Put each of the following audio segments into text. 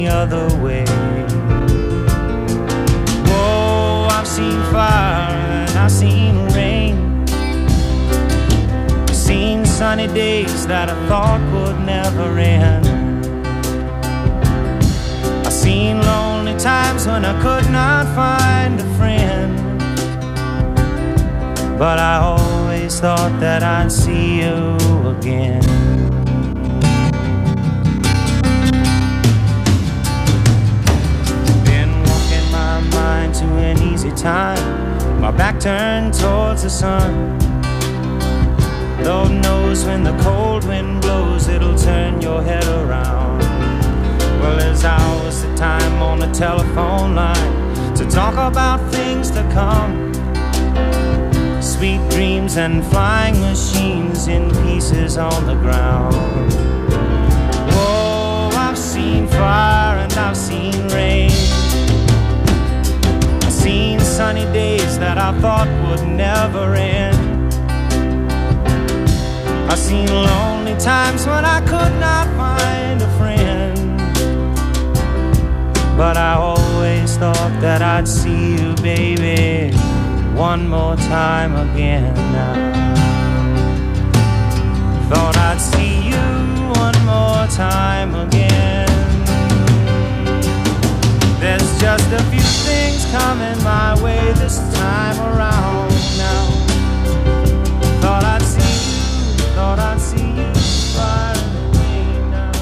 other way. Whoa, I've seen fire and I've seen rain. I've seen sunny days that I thought would never end. I've seen lonely times when I could not find a friend, but I always thought that I'd see you again. Been walking my mind to an easy time, my back turned towards the sun. Lord knows when the cold wind blows, it'll turn your head around. Well, there's hours of time on the telephone line to talk about things to come. Sweet dreams and flying machines in pieces on the ground. Whoa, I've seen fire and I've seen rain. I've seen sunny days that I thought would never end. I've seen lonely times when I could not find a friend, but I always thought that I'd see you, baby, one more time again now. Thought I'd see you one more time again. There's just a few things coming my way this time around now. Thought I'd see you, thought I'd see you far away now.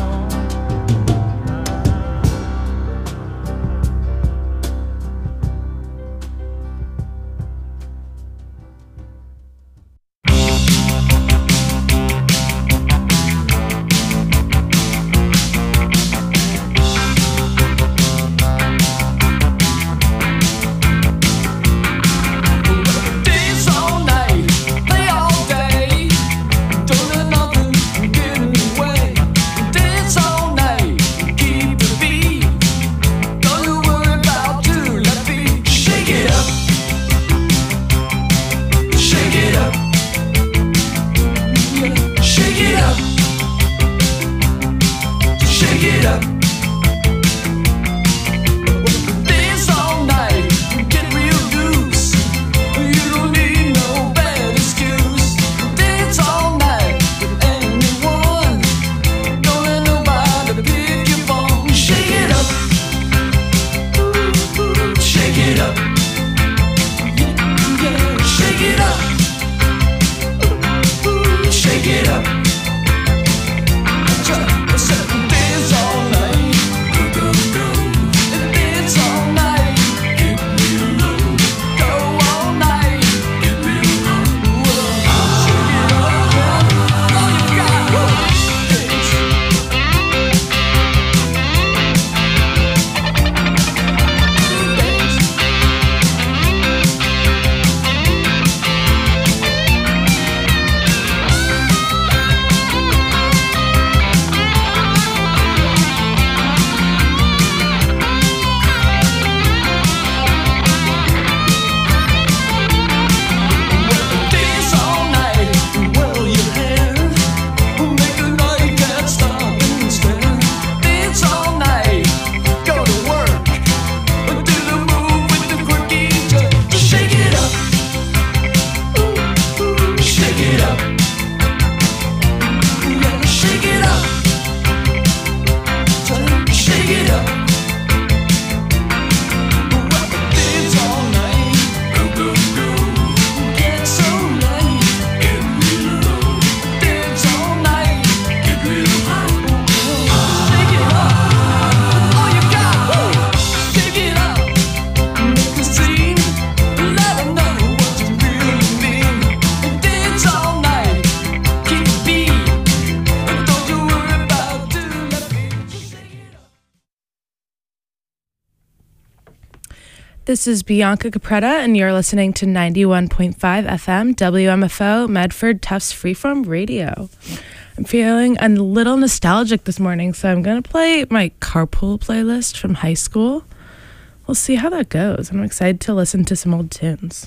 This is Bianca Capretta, and you're listening to 91.5 FM WMFO Medford Tufts Freeform Radio. I'm feeling a little nostalgic this morning, so I'm going to play my carpool playlist from high school. We'll see how that goes. I'm excited to listen to some old tunes.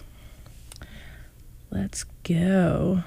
Let's go.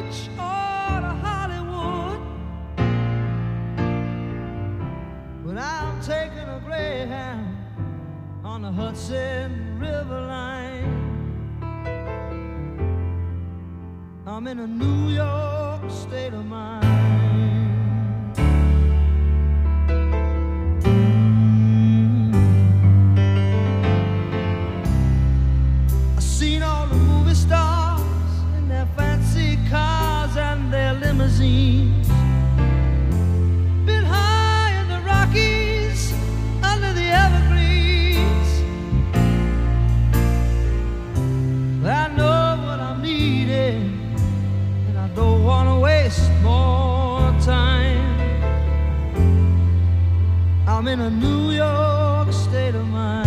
Beach or to Hollywood, but I'm taking a Greyhound on the Hudson River line. I'm in a New York state of mind. I've seen all the movie stars in their fancy cars and their limousines. Been high in the Rockies, under the evergreens. I know what I'm needing, and I don't want to waste more time. I'm in a New York state of mind.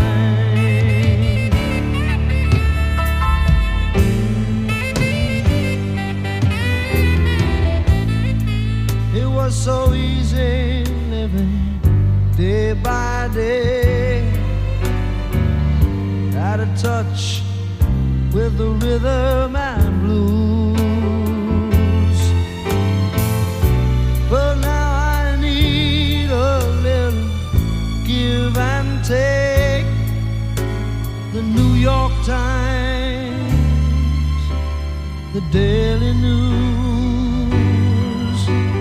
It was so easy living day by day, out of touch with the rhythm and blues. But now I need a little give and take. The New York Times, the Daily News.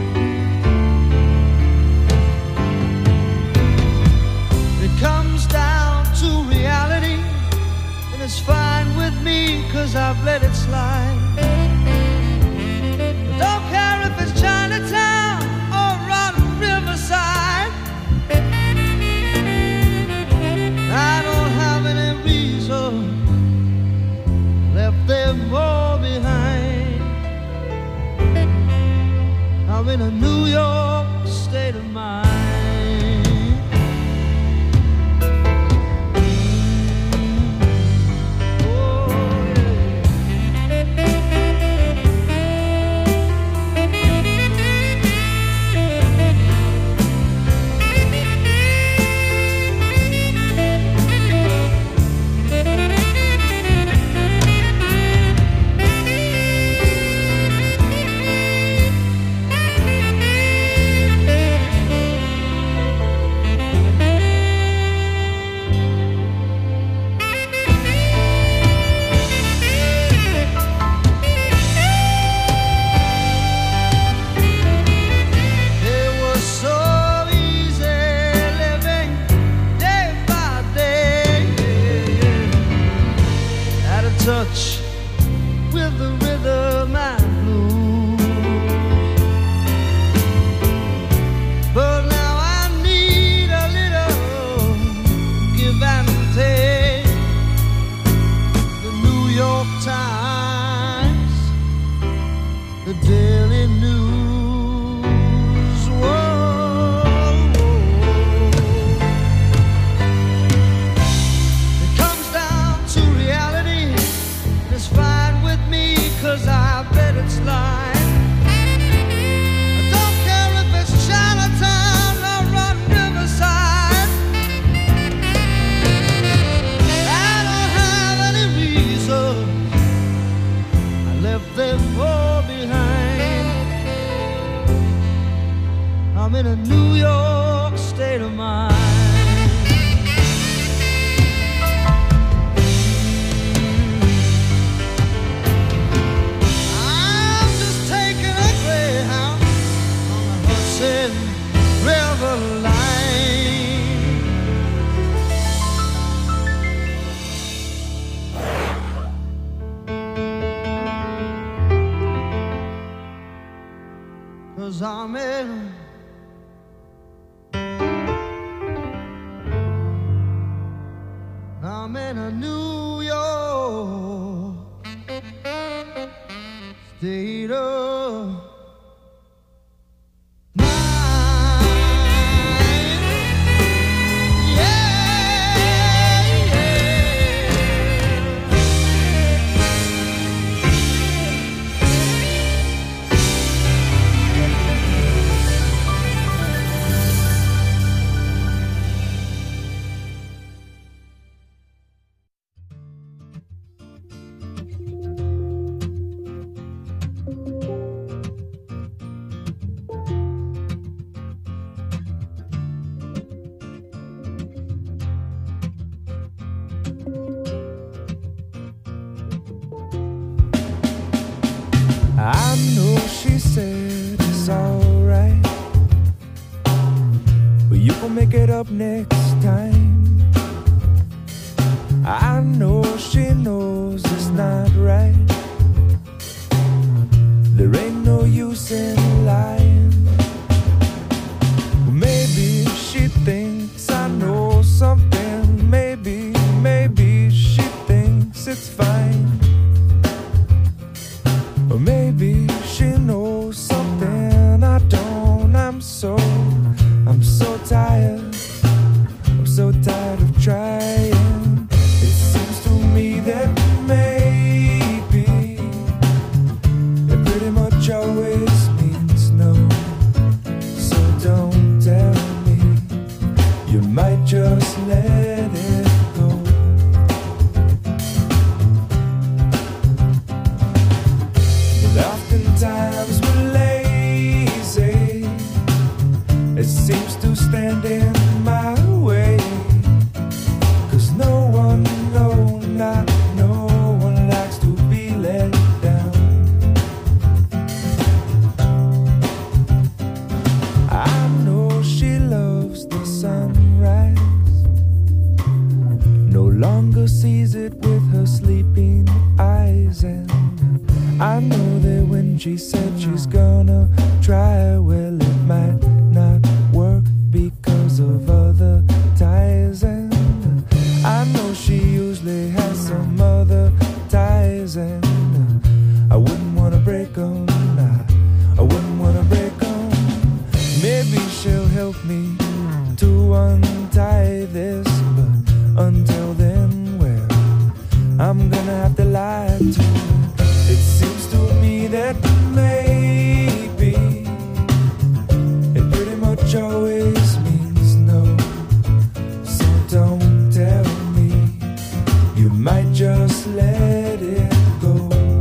It comes down to reality, and it's fine with me, 'cause I've let it slide. I don't care if it's Chinatown or rotten Riverside. I don't have any reason, left them all behind. I'm in a New York state of mind. Touch with the rhythm and blues. But now I need a little give and take. The New York Times, the Daily News. Whoa. It comes down to reality. It's fine with me, 'cause I've let it slide. I don't care if it's Chinatown or rotten Riverside. I don't have any reason, I left them all behind. I'm in a New York state of mind. River line. 'Cause I'm in a New York state of I know she said it's alright, but you can make it up next time. I know she knows it's not right. There ain't no use in lying. Maybe she thinks I know something. Maybe she thinks it's fine. Or maybe she knows something I don't. I'm so tired. I'm so tired of trying. It seems to me that maybe it pretty much always means no. So don't tell me, you might just let it go. And oftentimes we're lazy. It seems to stand in my way. 'Cause no one, not no one likes to be let down. I know she loves the sunrise, no longer sees it with her sleeping eyes. And I know that when she said she's gonna try, well, it might not work because of other ties. And I know she usually has some other ties, and I wouldn't wanna break them. I wouldn't wanna break them. Maybe she'll help me to untie this, but until then, well, I'm gonna have to lie to her. It seems to me that maybe it pretty much always means no. So don't tell me, you might just let it go.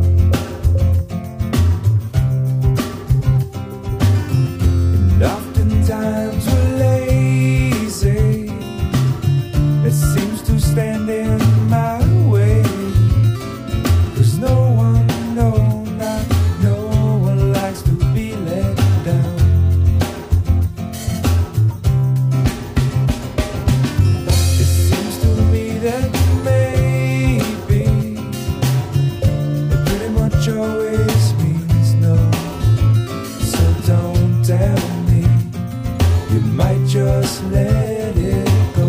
And oftentimes we're lazy. It seems to stand in my way. 'Cause no one, not no one likes to be let down. It seems to me that maybe it pretty much always means no. So don't tell me, you might just let it go.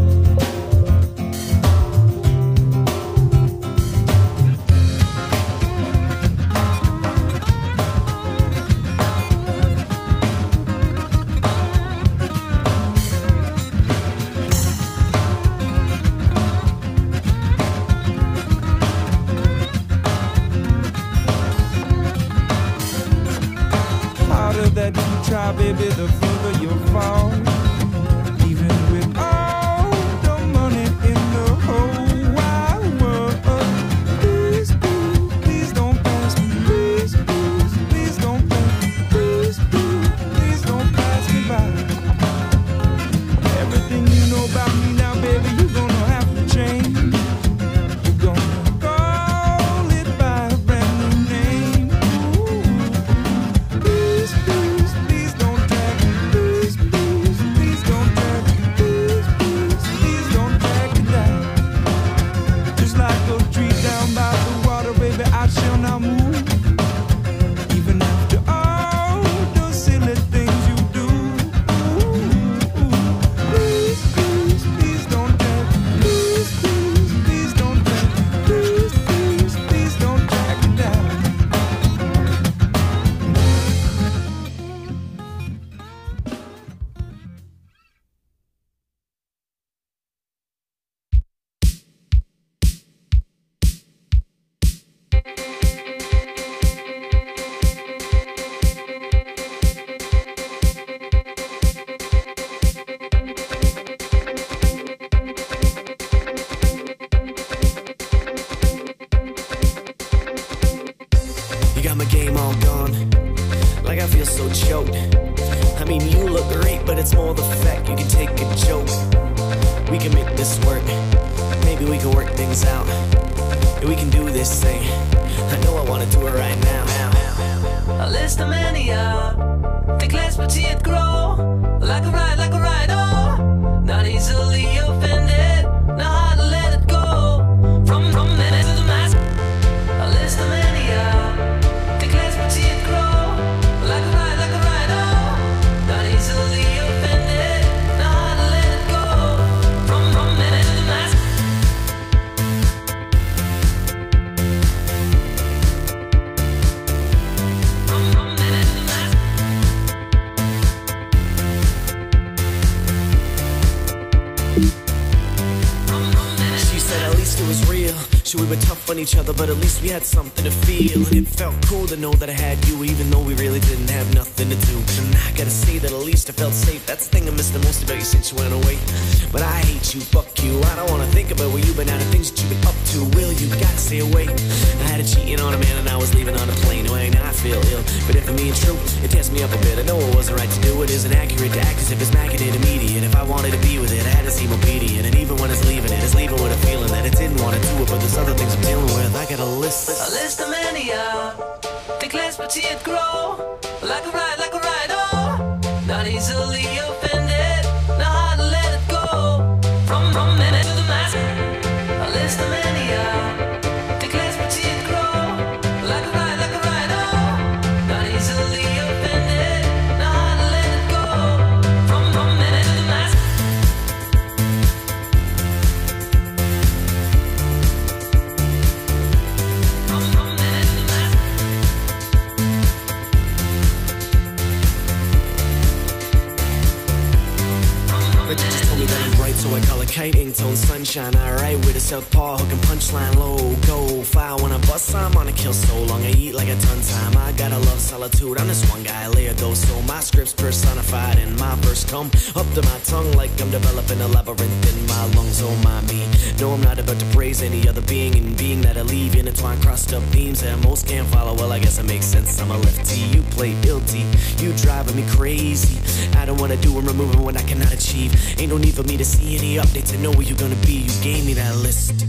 Harder that you try, baby, the further you'll fall. Even with all the money in the whole wide world. Please, please, please don't pass me. Please, please, please don't pass me. Please, please, please don't pass me by. Everything you know about me now, baby, you're gonna have to change. You're gonna call it by a brand new name. Ooh. Please, please, please don't drag me. Please, please, please don't drag me. Please, please, please don't drag me down. Just like a tree down by the water, baby, I shall not move. Even after all the silly things you do. Please, please, please don't drag me. Please, please, please don't drag me. Please, please, please don't drag me down. You got my game all gone, like I feel so choked. I mean, you look great, but it's more the fact you can take a joke. We can make this work, maybe we can work things out. And we can do this thing, I know I wanna do it right now. A list of mania, the class but see it grow. Like a ride, oh. Not easily offended, not hard to let it go. From men to the mass. A list of mania, the class but see it grow. Like a ride, oh. Not easily offended, not hard to let it go. From men to the mass. She said at least it was real. Sure, we were tough on each other, but at least we had something to feel. And it felt cool to know that I had you, even though we really didn't have nothing to do. And I gotta say that at least I felt safe. That's the thing I missed the most about you since you went away. But I hate you, fuck you. I don't wanna think about where you've been at and things that you've been up to. Will you gotta stay away? I had a cheating on a man and I was leaving on a plane. Well, now I feel ill, but if I'm being true, it tears me up a bit. I know it wasn't right to do it, isn't accurate to act as if it's macking it immediate. If I wanted to be with it, I had to seem obedient. And even when it's leaving with a feeling that it didn't want to do it, but there's other things I'm dealing with. I got a list of mania. The class but see it grow. Like a ride, oh. Not easily offended, not hard to let it go. From men to the mass. A list of mania. The class but see it grow. Like a ride, oh. Not easily offended, not hard to let it go. From men to the mass. But you just told me that I'm bright, so I call it kiting. Tone sunshine, alright, with a southpaw hook and punchline low. Go fire when I bust, I'm on a kill so long. I eat like a ton time. I gotta love solitude. I'm this one guy, layer though, so my script's personified and my verse come up to my tongue like I'm developing a labyrinth in my lungs. Oh my me, no, I'm not about to praise any other being, and being that I leave intertwined, crossed up themes that most can't follow. Well, I guess it makes sense. I'm a lefty, you play guilty, you driving me crazy. I don't wanna do and remove what I cannot achieve. Ain't no need for me to see any updates to know where you're gonna be. You gave me that list.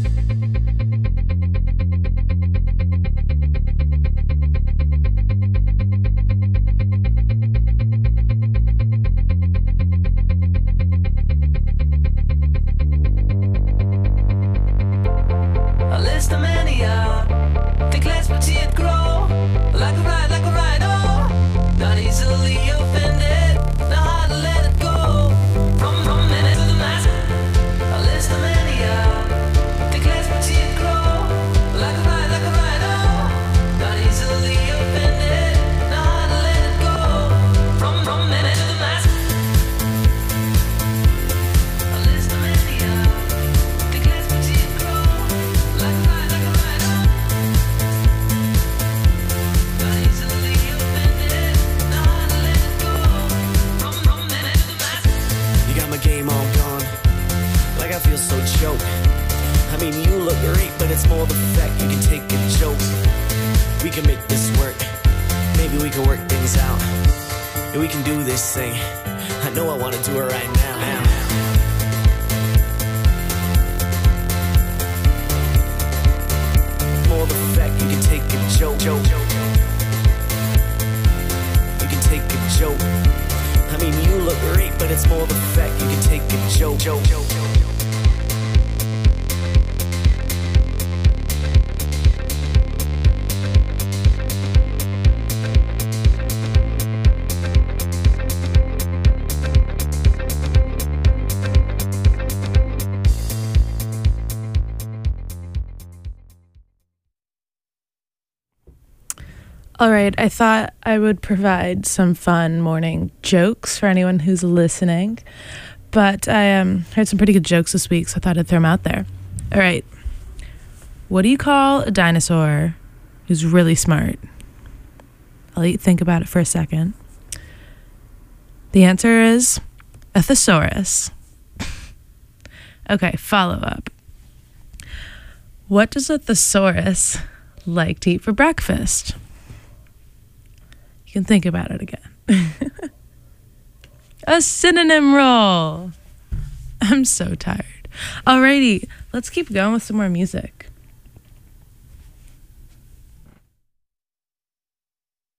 A list of mania. The class but see it grow. Like a ride, oh. Not easily offended, not hard to let it go. From men to the mass. A list of mania. The class but see it grow. Like a ride, oh. Not easily offended, not hard to let it go. From men to the mass. A list of mania. The class but see it grow. Like a ride, oh. Not easily offended, not hard to let it go. From men to the mass. You got my game all gone, like I feel so choked. I mean, you look great, but it's more the fact you can take a joke. We can make this work, maybe we can work things out. And we can do this thing, I know I wanna do it right now. More the fact you can take a joke. You can take a joke. I mean, you look great, but it's more the fact you can take a joke. All right, I thought I would provide some fun morning jokes for anyone who's listening, but I heard some pretty good jokes this week, so I thought I'd throw them out there. All right, what do you call a dinosaur who's really smart? I'll let you think about it for a second. The answer is a thesaurus. Okay, follow up. What does a thesaurus like to eat for breakfast? You can think about it again. A synonym roll. I'm so tired. Alrighty, let's keep going with some more music.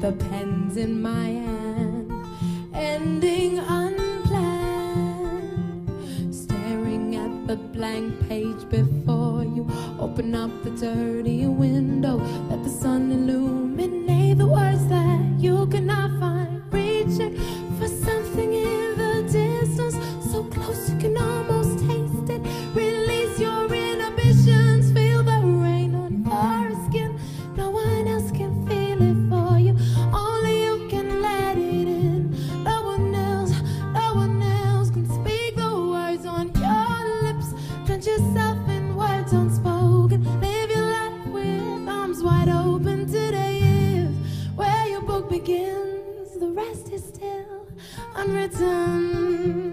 the pen's in my hand, ending unplanned. Staring at the blank page before you, open up the dirty window, let the sun illuminate the words that you cannot find. Reaching for something in the distance, so close you can almost taste it. Release your inhibitions, feel the rain on your skin. No one else can feel it for you, only you can let it in. No one else can speak the words on your lips. Drench yourself in words unspoken, live your life with arms wide open. Today is where your book begins, the rest is still unwritten.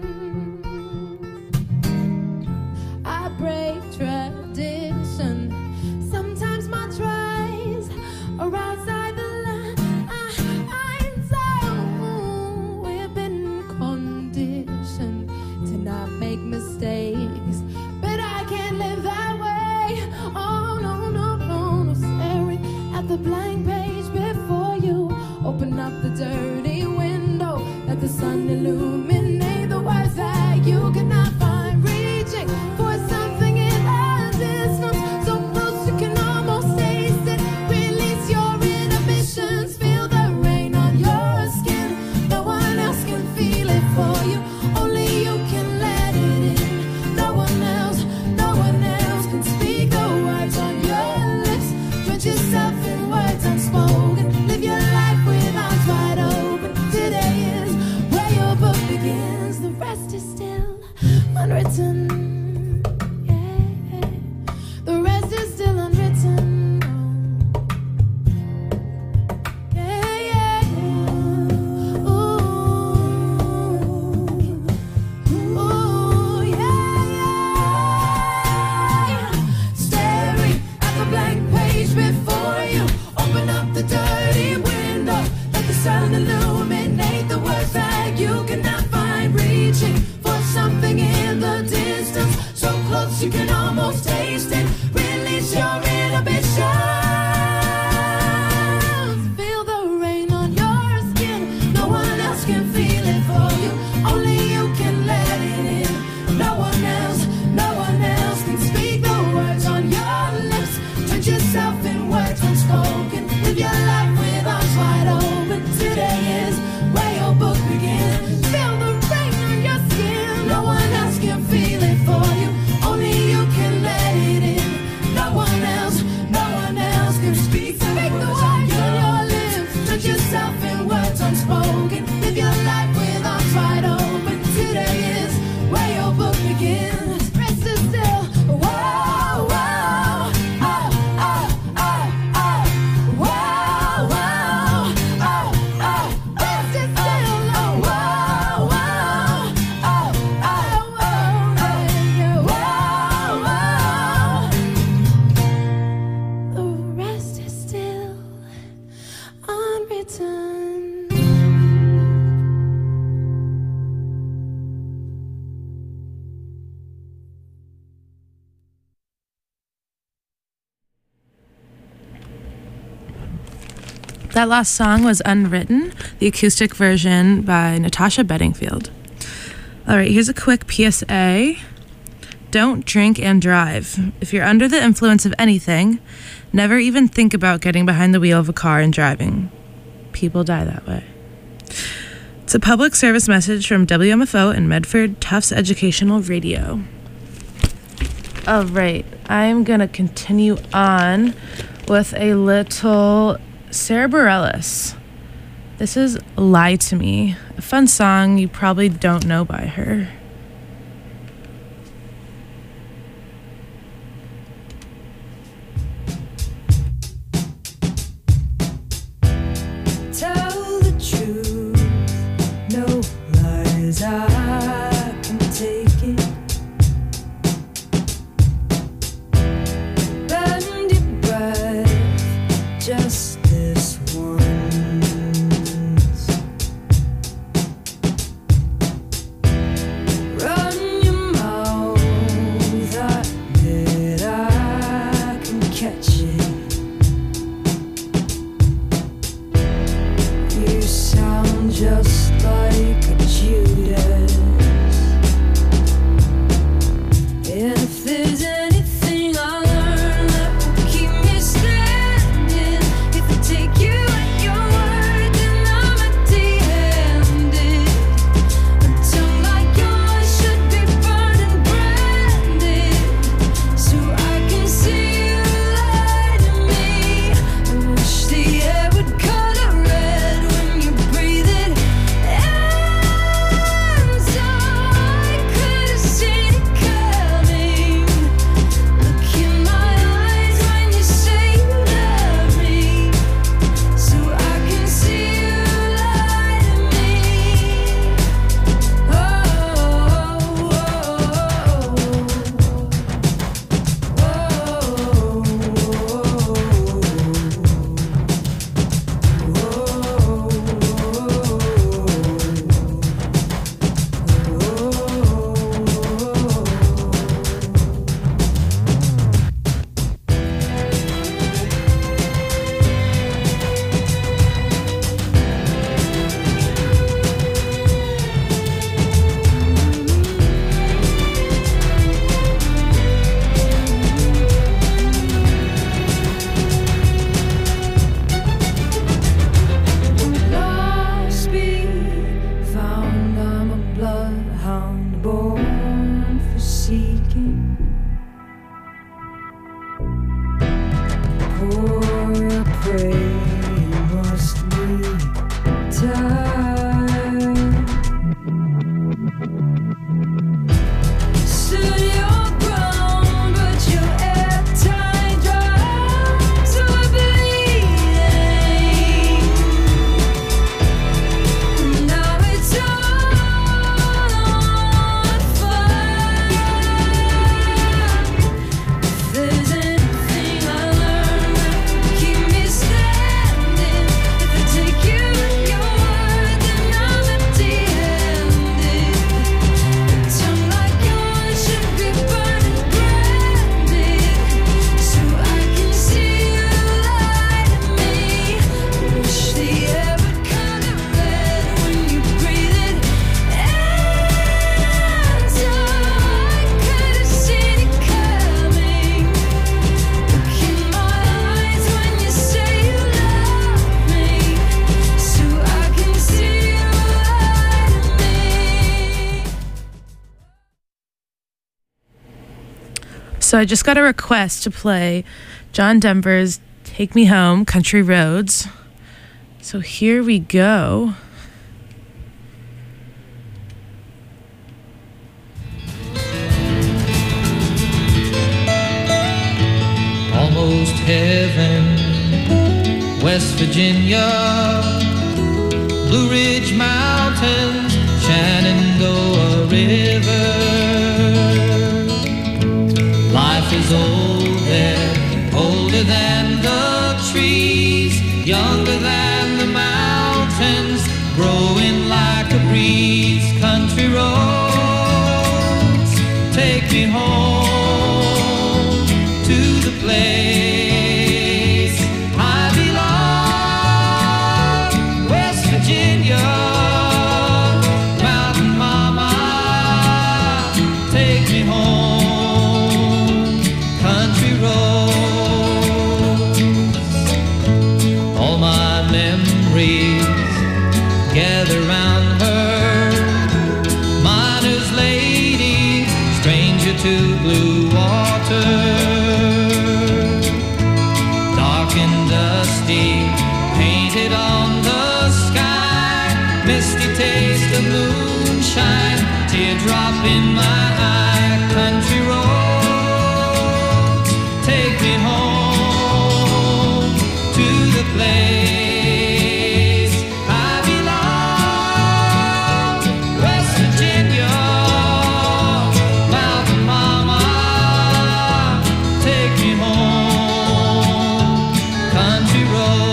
I break tradition, sometimes my tries are outside the line. So we've been conditioned to not make mistakes, but I can't live that way. Oh no, no, no, no. Staring at the blank page before you, open up the dirty window, let the sun illuminate the words that you cannot find. Reaching for something in the distance, so close you can almost taste it. Release your inhibitions, feel the rain on your skin. No one else can feel it for you, only you can let it in. No one else can speak the words on your lips. Drench yourself in words unspoken, live your life with arms wide open. Today is where your book begins, the rest is still unwritten. Yeah, the rest is still unwritten. Yeah, yeah, yeah. Ooh, yeah, yeah. Staring at the blank page before you, open up the dirty window, let the sun illuminate the words that you cannot find. Reaching for something in the distance, so close you can almost taste it. Release your inhibitions, feel the rain on your skin. No one else can feel it for you, only you can let it in. No one else can speak the words on your lips. Drench yourself in words unspoken, live your life with arms wide open. Today is where your book begins, feel the rain on your skin. No one else can feel it for you, only you can let it in. No one else can speak the words on your lips. Drench yourself in words unspoken, live your life with arms wide open. Today is where your book begins, rest is still. Whoa, whoa, oh, oh, oh, oh. Whoa, whoa, oh, oh, rest is still. Oh, whoa, whoa, oh, oh, oh, yeah. Whoa, whoa. The rest is still unwritten. That last song was Unwritten, the acoustic version by Natasha Bedingfield. All right, here's a quick PSA. Don't drink and drive. If you're under the influence of anything, never even think about getting behind the wheel of a car and driving. People die that way. It's a public service message from WMFO and Medford Tufts Educational Radio. All right, I'm going to continue on with a little Sarah Bareilles. This is Lie to Me, a fun song you probably don't know by her. Tell the truth, no lies, I can take it. Bend your breath, just this once. or I pray you must need time. Soon you're grown, but your airtime drops are bleeding. Now it's all on fire. If there's anything I learned that keep me standing, if I take you at your word, then I'm empty-handed. A tongue like yours should be burning branded, so I can see the light in me. I wish the air would kind of red when you breathe it in, so I could have seen it coming. Look in my eyes when you say you love me, so I can see the light in me. So I just got a request to play John Denver's Take Me Home, Country Roads. So here we go. Almost heaven, West Virginia, Blue Ridge Mountains, Shenandoah River. Life is old there, older than the trees, younger than the mountains, growing like a breeze. Country roads, take me home to the place I belong. West Virginia, Mountain Mama, take me home. Country roads, all my memories gather round her. Miner's lady, stranger to blue water. Dark and dusty, painted on the sky. Misty taste of moonshine, teardrop in my eye. Country roads, take me home to the place I belong. West Virginia, Mountain Mama, take me home. Country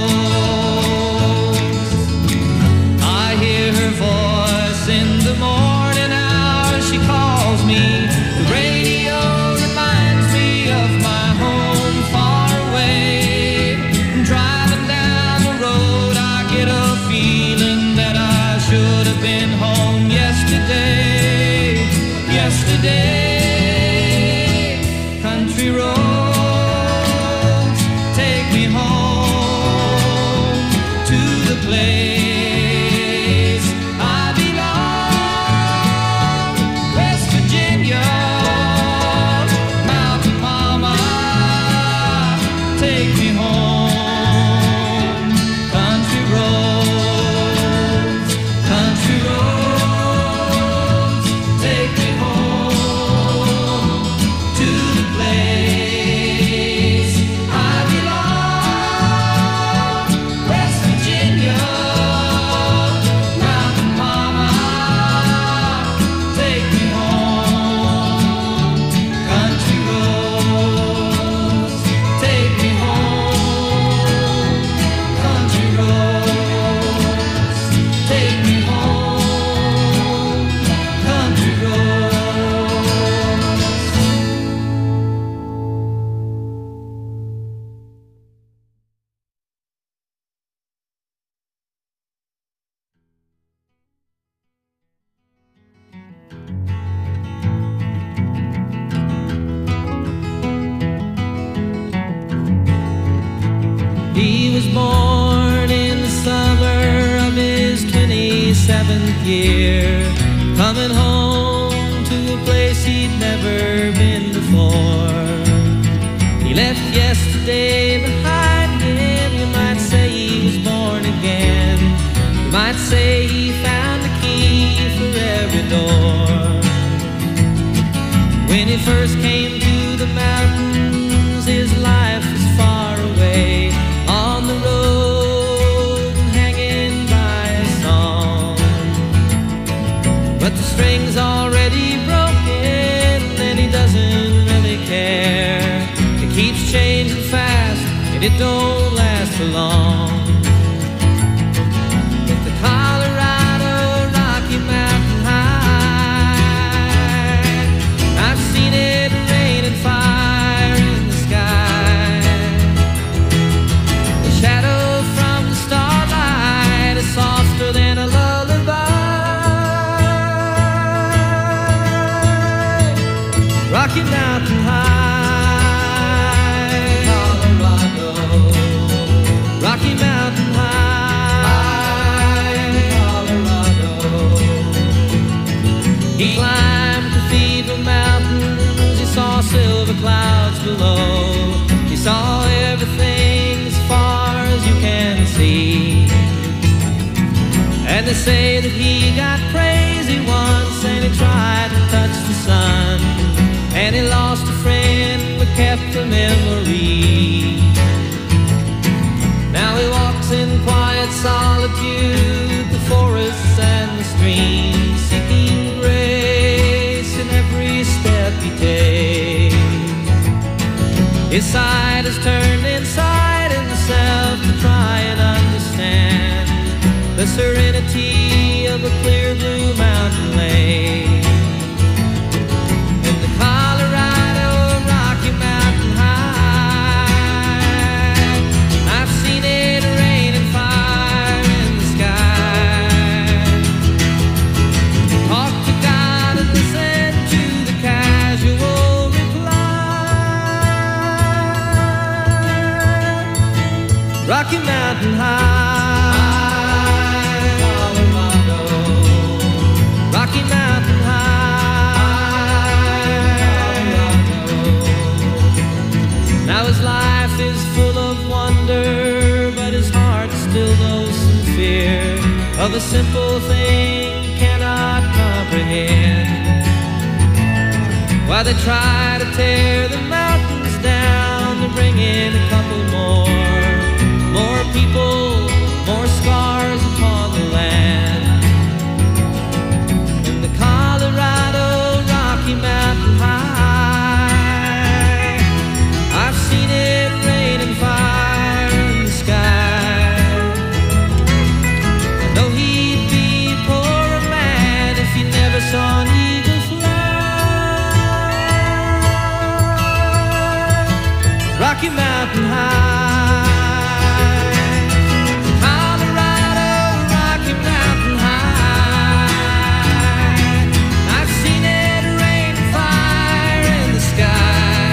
roads, I hear her voice in the morning hour. She calls me. The radio reminds me of my home far away. Driving down the road, I get a feeling that I should have been home yesterday. Yesterday, country roads, take me home to the place I belong. West Virginia, Mountain Mama, take me home. Country roads, country roads, take me home to the place I belong. West Virginia, Mountain Mama, take me home. Country roads, take me home. Country roads, take me home. Country roads. He was born in the summer of his 27th year, coming home to a place he'd never been before. He left yesterday behind came to the mountains, his life was far away on the road, hanging by a song. But the string's already broken and he doesn't really care. It keeps changing fast and it don't last for long. With the Colorado Rocky Mountain High, I've seen it rain and fire in the sky. The shadow from the starlight is softer than a lullaby. Rocky Mountain High, Colorado. Rocky Mountain High, Colorado. He climbed Cathedral Mountains, he saw silver clouds below. He saw everything as far as you can see. And they say that he got crazy once and he tried to touch the sun. And he lost a friend but kept a memory. Now he walks in quiet solitude, the forests and the streams, seeking grace in every step he takes. His side is turned inside himself to try and understand the serenity of a clear blue mountain lake. In the Colorado Rocky Mountain High, I've seen it rain and fire in the sky. Talk to God and listen to the casual reply. Rocky Mountain High, Colorado. Rocky Mountain High, Colorado. Now his life is full of wonder, but his heart still knows some fear of a simple thing he cannot comprehend. While they try to tear the mountains down to bring in a couple more people, more scars upon the land. In the Colorado Rocky Mountain High, I've seen it rain and fire in the sky. I know he'd be a poorer man if he never saw an eagle fly. Rocky Mountain High, Colorado Rocky Mountain High, I've seen it rain and fire in the sky.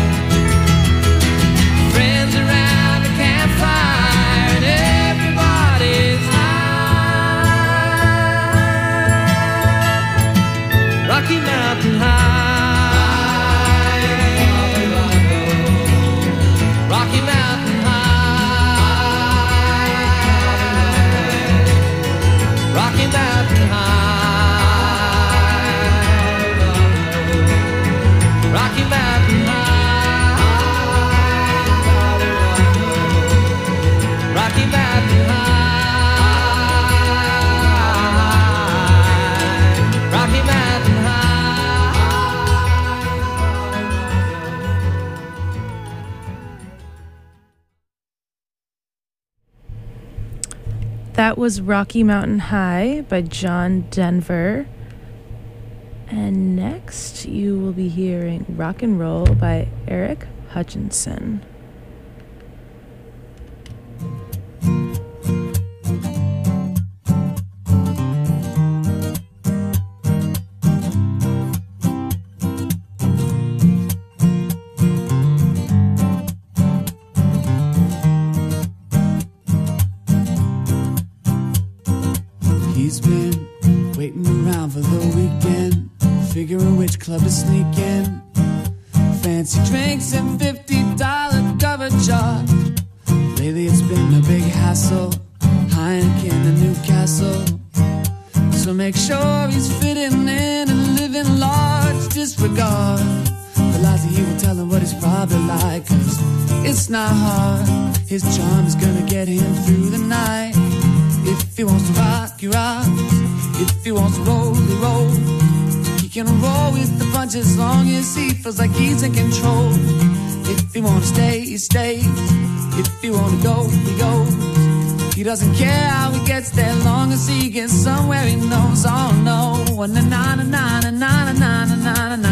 Friends around the campfire and everybody's high. Rocky Mountain High, Colorado. Rocky Mountain High, Rocky Mountain High, Rocky Mountain High, Rocky Mountain High, Rocky Mountain That was Rocky Mountain High by John Denver. And next you will be hearing Rock and Roll by Eric Hutchinson. He's been waiting around for the weekend, figuring which club to sneak in. Fancy drinks and $50 cover charge. Lately it's been a big hassle, Heineken and Newcastle. So make sure he's fitting in and living large. Disregard the Eliza, he will tell her what it's probably like, 'cause it's not hard. His charm is gonna get him through the night. If he wants to rock, he rocks. If he wants to roll, he rolls. He can roll with the punch as long as he feels like he's in control. If he wanna stay, he stays. If he wanna go, he goes. He doesn't care how he gets there, long as he gets somewhere he knows. Oh no, na na na na na na na na na na na.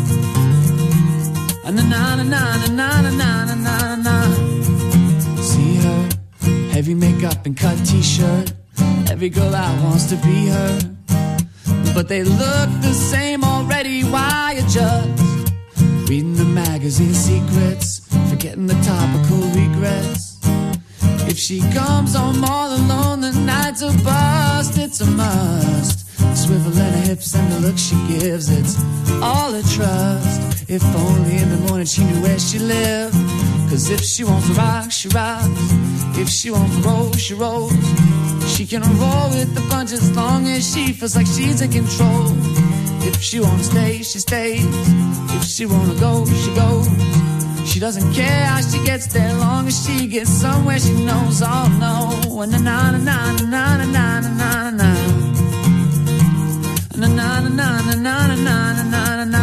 Na na na na na na na na na na. See her, heavy makeup and cut t-shirt. Every girl out wants to be her, but they look the same already. Why you just reading the magazine secrets, forgetting the topical regrets? If she comes home all alone, the night's a bust. It's a must. The swivel in her hips and the look she gives, it's all a trust. If only in the morning she knew where she lived. 'Cause if she wants to rock, she rocks. If she wants to roll, she rolls. She can roll with the punch as long as she feels like she's in control. If she wanna stay, she stays. If she wanna go, she goes. She doesn't care how she gets there, long as she gets somewhere she knows. Oh no, na na na na na na na na na na. Na na na na na na na na na na.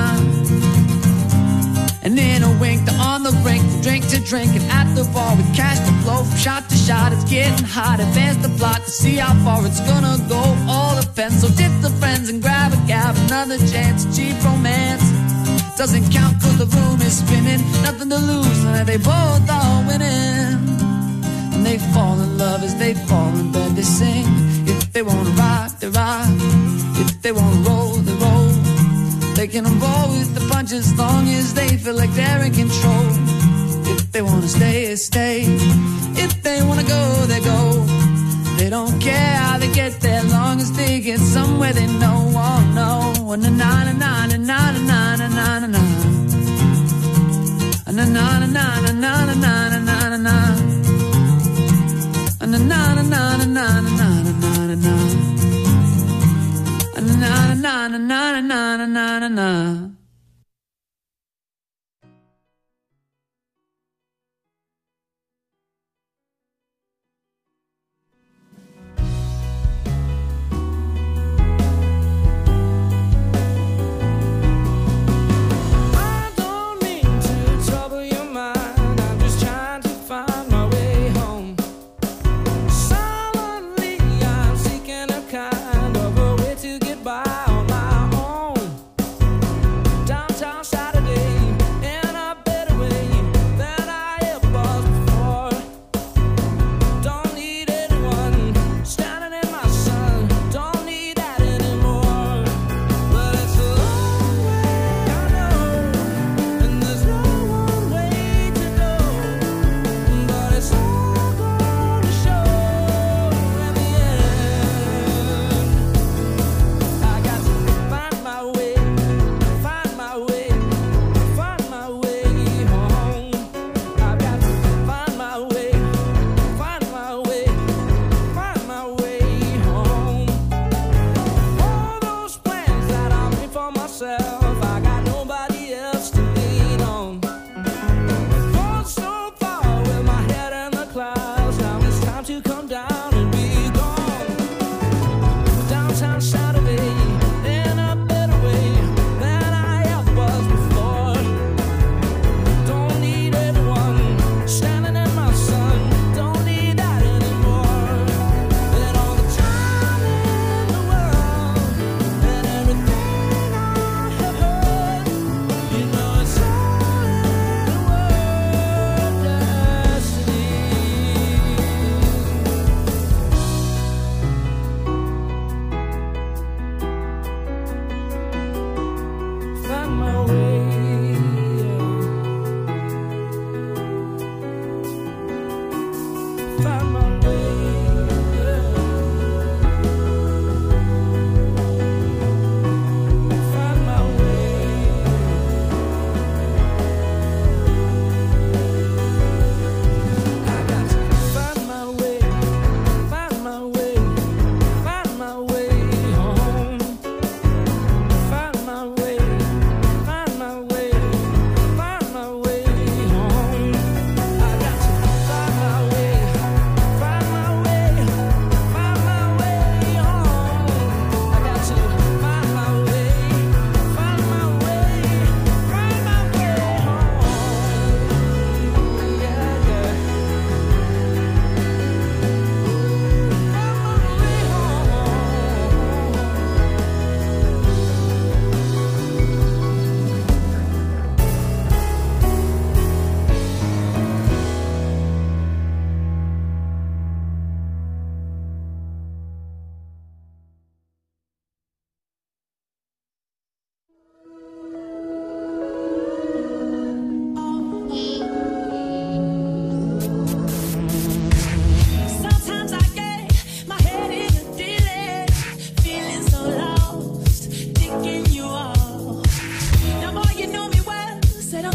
And in a wink, they're on the brink, from drink to drink, and at the bar with cash to blow, from shot to shot. It's getting hot, advance the plot to see how far it's gonna go. All depends, so dip the friends and grab a cab, another chance, cheap romance. Doesn't count 'cause the room is spinning, nothing to lose, and they both are winning. And they fall in love as they fall in bed, they sing. If they wanna rock, they rock. If they wanna roll, they roll. They can roll with the punch as long as they feel like they're in control. If they wanna stay, they stay. If they wanna go, they go. They don't care how they get there, long as they get somewhere they know. Oh no, na na na na na na na na na na na. Na na na na na na na na na na na. Na na na na na na na na na na. Na na na na na na na na na. Kind of a way to get by on my own.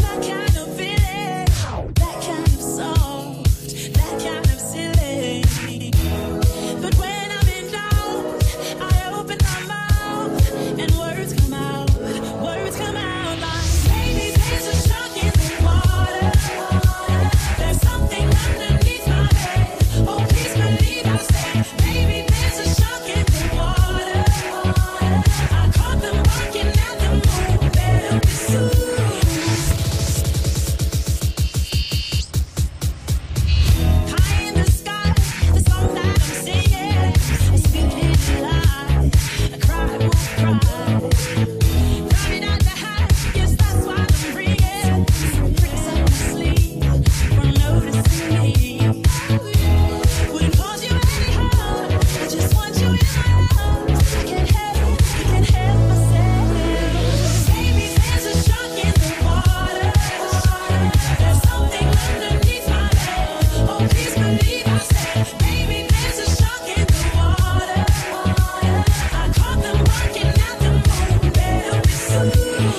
that kind of feeling, that kind of soft, that kind of silly. But when I'm in doubt, I open my mouth and words come out like, baby, there's a shark in the water. There's something underneath my bed. Oh, please believe I said, baby, there's a shark in the water. I caught them barking at the moon. Better be soon. High in the sky, the song that I'm singing is speaking alive. I cry, won't cry. Driving out the hat, yes, that's why I'm ringing. Tricks up my sleeve, for noticing me. Wouldn't cause you any harm, I just want you in my arms. I can't help myself. Baby, there's a shark in the water. There's something underneath my bed. Oh, please believe I said, baby, there's a shark in the water. I caught them barking at the moon. Better be soon.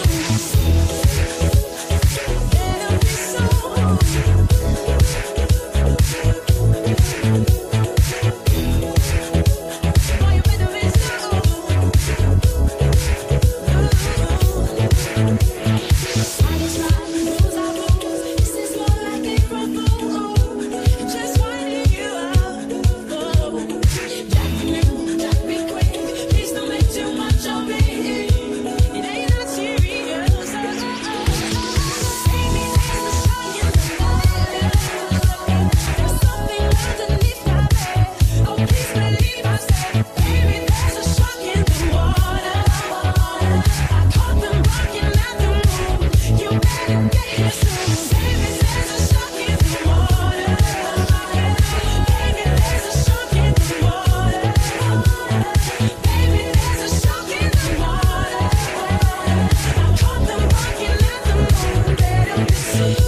Better be soon. Boy, you better be I just ride the rules I lose. This is more like a proposal. Just finding you out. Oh, Jack be new, Jack be quick. Please don't make too much of it. It ain't that serious. Baby, there's a shark in the water. There's something underneath my bed. Oh, please believe I said, baby, there's a shark in the water. I caught them barking at the moon. You better get here soon. Baby, there's a shark in the water. Baby, there's a shark in the water. Baby, there's a shark in the water. I caught them barking at the moon. Better be soon.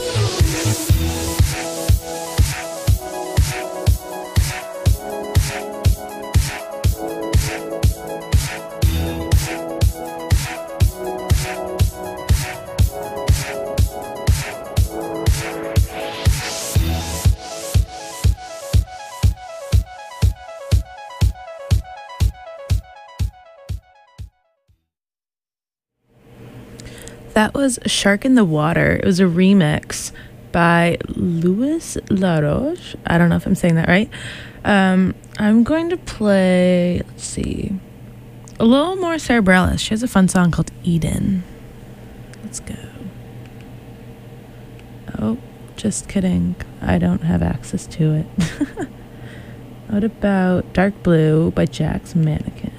That was Shark in the Water. It was a remix by Louis Laroche. I don't know if I'm saying that right. I'm going to play, let's see, a little more Sarah Bareilles. She has a fun song called Eden. Let's go. Oh, just kidding. I don't have access to it. What about Dark Blue by Jack's Mannequin?